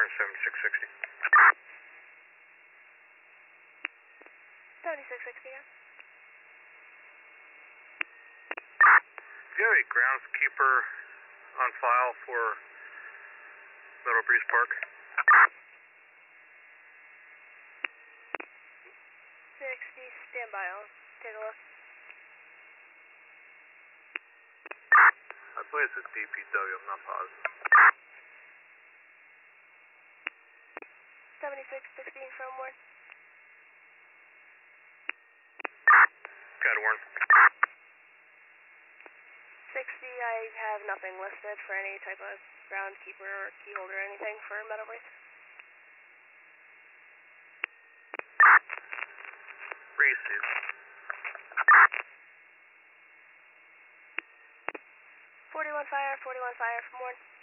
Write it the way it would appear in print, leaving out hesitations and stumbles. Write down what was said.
Warren 7660. 7660, yeah. Do you have a groundskeeper on file for Meadow Breeze Park? 60, stand by, I'll take a look. I believe it's DPW, I'm not positive. 7660 from Warren. Got it, Warren. 60, I have nothing listed for any type of groundkeeper or key holder or anything for Meadow Breeze. Receive. 41 fire from Warren.